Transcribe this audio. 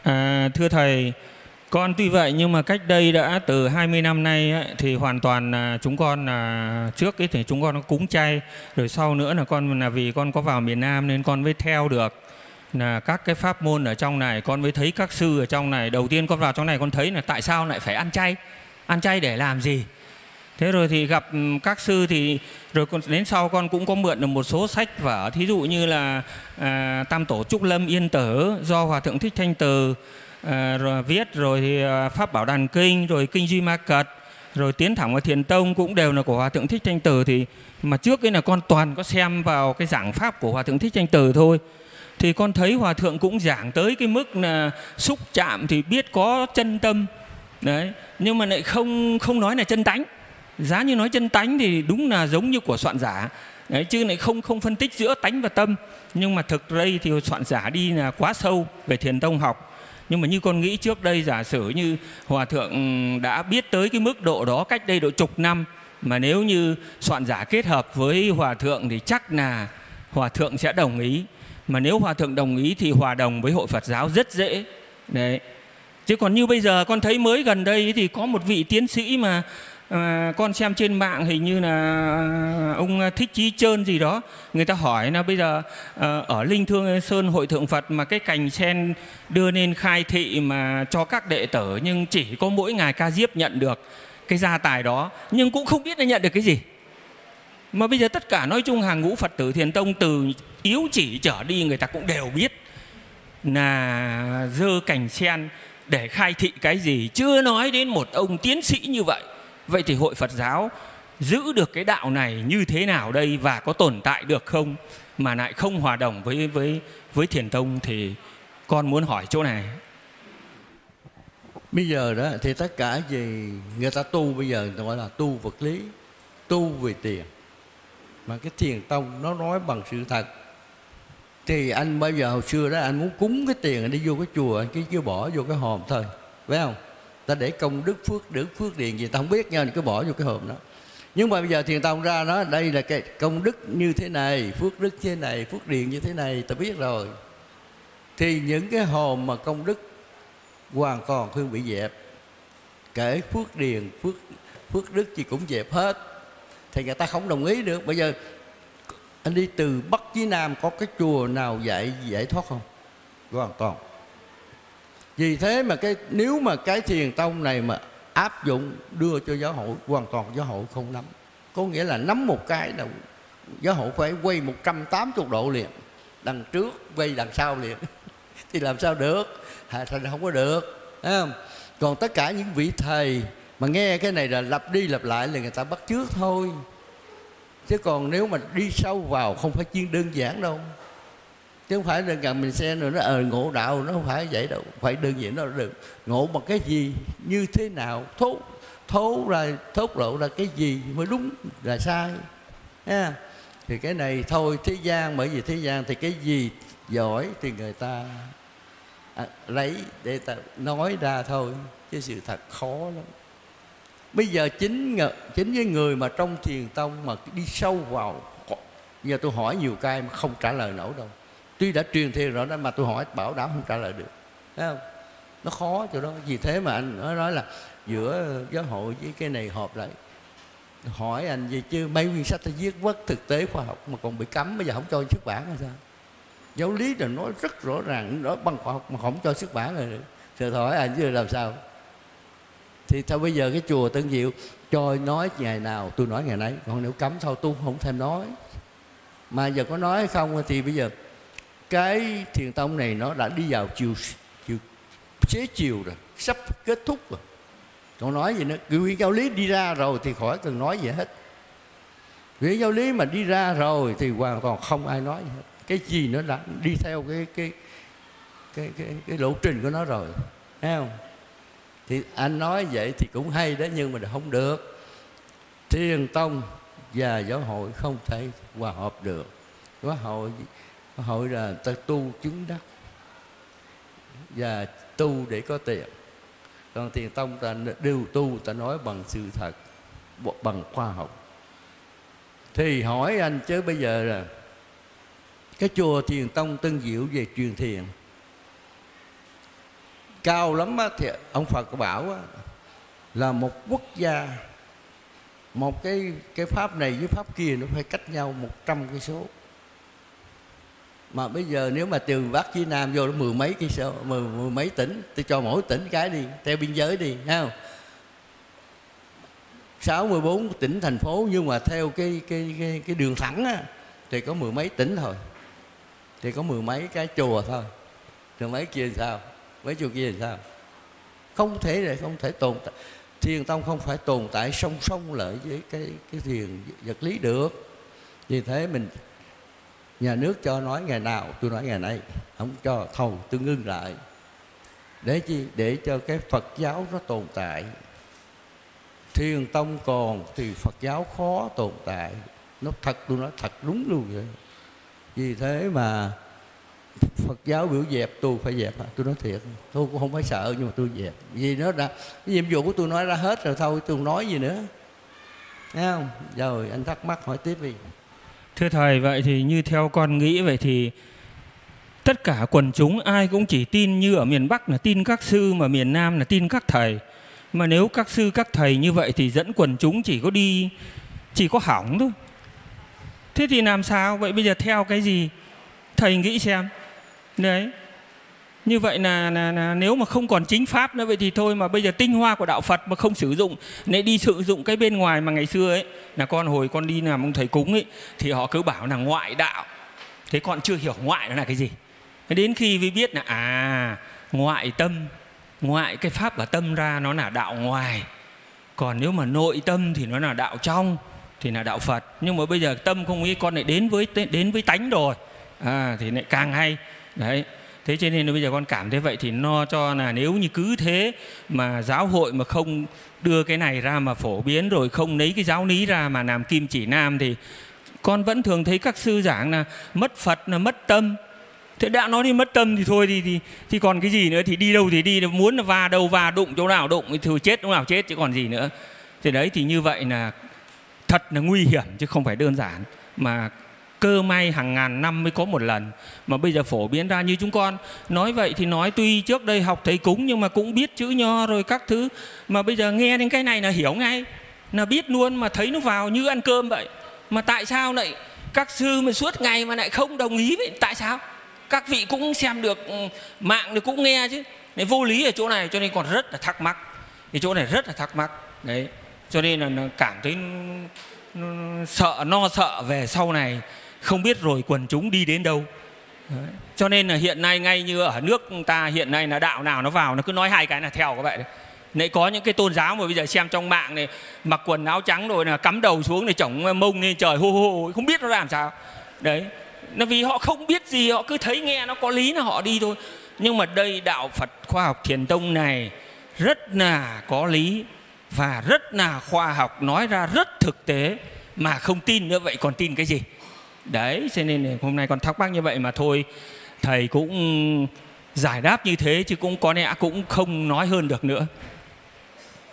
Thưa Thầy, con tuy vậy nhưng mà cách đây đã từ 20 năm nay ấy, thì hoàn toàn chúng con trước ấy thì chúng con nó cúng chay, rồi sau nữa là con là vì con có vào miền Nam nên con mới theo được là các cái pháp môn ở trong này, con mới thấy các sư ở trong này. Đầu tiên con vào trong này con thấy là tại sao lại phải ăn chay để làm gì. Thế rồi thì gặp các sư thì rồi đến sau con cũng có mượn được một số sách vở, thí dụ như là Tam Tổ Trúc Lâm Yên Tử do Hòa Thượng Thích Thanh Từ rồi viết, rồi thì Pháp Bảo Đàn Kinh, rồi Kinh Duy Ma Cật, rồi Tiến Thẳng vào Thiền Tông cũng đều là của Hòa Thượng Thích Thanh Từ. Thì mà trước ấy là con toàn có xem vào cái giảng pháp của Hòa Thượng Thích Thanh Từ thôi. Thì con thấy Hòa Thượng cũng giảng tới cái mức là xúc chạm thì biết có chân tâm đấy, nhưng mà lại không nói là chân tánh. Giá như nói chân tánh thì đúng là giống như của soạn giả đấy, chứ lại không phân tích giữa tánh và tâm. Nhưng mà thực đây thì soạn giả đi là quá sâu về Thiền Tông học. Nhưng mà như con nghĩ trước đây giả sử như Hòa Thượng đã biết tới cái mức độ đó cách đây độ chục năm, mà nếu như soạn giả kết hợp với Hòa Thượng thì chắc là Hòa Thượng sẽ đồng ý. Mà nếu Hòa Thượng đồng ý thì hòa đồng với Hội Phật giáo rất dễ đấy. Chứ còn như bây giờ con thấy mới gần đây thì có một vị tiến sĩ mà con xem trên mạng, hình như là ông Thích Chí Trơn gì đó, người ta hỏi là bây giờ ở Linh Thương Sơn Hội Thượng Phật mà cái cành sen đưa lên khai thị mà cho các đệ tử, nhưng chỉ có mỗi ngài Ca Diếp nhận được cái gia tài đó, nhưng cũng không biết là nhận được cái gì. Mà bây giờ tất cả nói chung hàng ngũ Phật tử Thiền Tông từ yếu chỉ trở đi, người ta cũng đều biết là dơ cành sen để khai thị cái gì, chưa nói đến một ông tiến sĩ như vậy. Vậy thì Hội Phật giáo giữ được cái đạo này như thế nào đây, và có tồn tại được không mà lại không hòa đồng với Thiền Tông, thì con muốn hỏi chỗ này. Bây giờ đó thì tất cả gì người ta tu bây giờ người ta gọi là tu vật lý, tu về tiền. Mà cái Thiền Tông nó nói bằng sự thật. Thì anh bây giờ hồi xưa đó anh muốn cúng cái tiền, anh đi vô cái chùa anh cứ bỏ vô cái hòm thôi, phải không? Ta để công đức phước điền gì ta không biết nha, cứ bỏ vô cái hòm đó. Nhưng mà bây giờ Thiền Tông ra nó đây là cái công đức như thế này, phước đức thế này, phước điền như thế này, ta biết rồi. Thì những cái hòm mà công đức hoàn toàn không bị dẹp, kể phước điền phước đức gì cũng dẹp hết, thì người ta không đồng ý được. Bây giờ anh đi từ Bắc chí Nam có cái chùa nào giải thoát không? Hoàn toàn. Vì thế mà nếu mà cái Thiền Tông này mà áp dụng đưa cho giáo hội, hoàn toàn giáo hội không nắm. Có nghĩa là nắm một cái là giáo hội phải quay 180 độ liền, đằng trước quay đằng sau liền thì làm sao được? Thành không có được, thấy không? Còn tất cả những vị thầy mà nghe cái này là lặp đi lặp lại là người ta bắt chước thôi. Chứ còn nếu mà đi sâu vào không phải chuyên đơn giản đâu. Chứ không phải đơn giản mình xem rồi nó ngộ đạo, nó không phải vậy đâu. Phải đơn giản nó được ngộ bằng cái gì, như thế nào, thốt lộ ra cái gì mới đúng là sai. Thì cái này thôi, thế gian, bởi vì thế gian thì cái gì giỏi thì người ta lấy để ta nói ra thôi, chứ sự thật khó lắm. Bây giờ chính cái người mà trong Thiền Tông mà đi sâu vào, giờ tôi hỏi nhiều cái mà không trả lời nổi đâu. Tuy đã truyền thiền rồi đó mà tôi hỏi bảo đảm không trả lời được, thấy không? Nó khó chỗ đó. Vì thế mà anh nói là giữa giáo hội với cái này họp lại hỏi anh gì chứ mấy nguyên sách ta viết bất thực tế khoa học mà còn bị cấm, bây giờ không cho xuất bản hay sao? Giáo lý là nói rất rõ ràng, nói bằng khoa học mà không cho xuất bản rồi. Thì hỏi anh chứ làm sao? Thì sao bây giờ cái chùa Tân Diệu cho nói ngày nào tôi nói ngày nấy, còn nếu cấm thôi tôi không thèm nói. Mà giờ có nói hay không thì bây giờ cái Thiền Tông này nó đã đi vào xế chiều rồi, sắp kết thúc rồi. Còn nói gì nữa, nguyên giáo lý đi ra rồi thì khỏi cần nói gì hết. Nguyên giáo lý mà đi ra rồi thì hoàn toàn không ai nói gì hết. Cái gì nó đã đi theo cái lộ trình của nó rồi, thấy không? Thì anh nói vậy thì cũng hay đó, nhưng mà không được. Thiền Tông và giáo hội không thể hòa hợp được. Giáo hội là ta tu chứng đắc và tu để có tiền. Còn Thiền Tông ta đều tu, ta nói bằng sự thật, bằng khoa học. Thì hỏi anh chứ bây giờ là cái chùa Thiền Tông Tân Diệu về truyền thiền cao lắm á, thì ông Phật bảo á, là một quốc gia, một cái pháp này với pháp kia nó phải cách nhau 100 cây số. Mà bây giờ nếu mà từ Bắc chí Nam vô nó mười mấy cây số, mười mấy tỉnh, tôi cho mỗi tỉnh cái đi, theo biên giới đi, thấy không? 64 tỉnh thành phố, nhưng mà theo cái đường thẳng á, thì có mười mấy tỉnh thôi, thì có mười mấy cái chùa thôi. Rồi mấy kia sao? Mấy chùa kia thì sao? Không thể tồn tại. Thiền tông không phải tồn tại song song lại với cái thiền vật lý được. Vì thế mình, nhà nước cho nói ngày nào tôi nói ngày nay, không cho thôi tôi ngưng lại. Để chi? Để cho cái Phật giáo nó tồn tại. Thiền tông còn thì Phật giáo khó tồn tại. Nó thật, tôi nói thật đúng luôn vậy. Vì thế mà Phật giáo biểu dẹp tôi phải dẹp. Tôi nói thiệt, tôi cũng không phải sợ, nhưng mà tôi dẹp. Vì nó đã, cái nhiệm vụ của tôi nói ra hết rồi, thôi tôi không nói gì nữa. Thấy không? Rồi anh thắc mắc hỏi tiếp đi. Thưa Thầy, vậy thì như theo con nghĩ, vậy thì tất cả quần chúng ai cũng chỉ tin như ở miền Bắc là tin các sư, mà miền Nam là tin các thầy. Mà nếu các sư các thầy như vậy thì dẫn quần chúng chỉ có hỏng thôi. Thế thì làm sao? Vậy bây giờ theo cái gì? Thầy nghĩ xem. Đấy. Như vậy là nếu mà không còn chính pháp nữa, vậy thì thôi. Mà bây giờ tinh hoa của đạo Phật mà không sử dụng, nếu đi sử dụng cái bên ngoài mà ngày xưa ấy, là hồi con đi làm ông thầy cúng ấy, thì họ cứ bảo là ngoại đạo. Thế con chưa hiểu ngoại nó là cái gì. Đến khi mới biết là ngoại tâm, ngoại cái pháp ở tâm ra nó là đạo ngoài. Còn nếu mà nội tâm thì nó là đạo trong, thì là đạo Phật. Nhưng mà bây giờ tâm không nghĩ, con lại đến với tánh rồi, thì lại càng hay. Đấy. Thế cho nên là bây giờ con cảm thấy vậy thì nó cho là nếu như cứ thế mà giáo hội mà không đưa cái này ra mà phổ biến, rồi không lấy cái giáo lý ra mà làm kim chỉ nam, thì con vẫn thường thấy các sư giảng là mất Phật là mất tâm. Thế đã nói đi mất tâm thì thôi thì còn cái gì nữa, thì đi đâu thì đi, muốn là va đâu va, đụng chỗ nào đụng, thì chết chỗ nào chết chứ còn gì nữa. Thì đấy, thì như vậy là thật là nguy hiểm chứ không phải đơn giản. Mà cơ may hàng ngàn năm mới có một lần, mà bây giờ phổ biến ra như chúng con nói vậy thì nói tuy trước đây học thầy cúng nhưng mà cũng biết chữ nho rồi các thứ, mà bây giờ nghe đến cái này là hiểu ngay, là biết luôn, mà thấy nó vào như ăn cơm vậy. Mà tại sao lại các sư mà suốt ngày mà lại không đồng ý vậy? Tại sao? Các vị cũng xem được mạng thì cũng nghe chứ. Đấy, vô lý ở chỗ này, cho nên còn rất là thắc mắc. Thì chỗ này rất là thắc mắc. Đấy, cho nên là cảm thấy sợ về sau này không biết rồi quần chúng đi đến đâu. Đấy. Cho nên là hiện nay ngay như ở nước ta hiện nay là đạo nào nó vào nó cứ nói hai cái là theo các vậy đấy. Đấy, có những cái tôn giáo mà bây giờ xem trong mạng này mặc quần áo trắng rồi là cắm đầu xuống để chổng mông lên trời hô hô, không biết nó làm sao. Đấy, là vì họ không biết gì, họ cứ thấy nghe nó có lý là họ đi thôi. Nhưng mà đây đạo Phật khoa học Thiền tông này rất là có lý và rất là khoa học, nói ra rất thực tế, mà không tin nữa vậy còn tin cái gì. Đấy, cho nên hôm nay con thắc mắc như vậy mà thôi. Thầy cũng giải đáp như thế chứ cũng có lẽ cũng không nói hơn được nữa.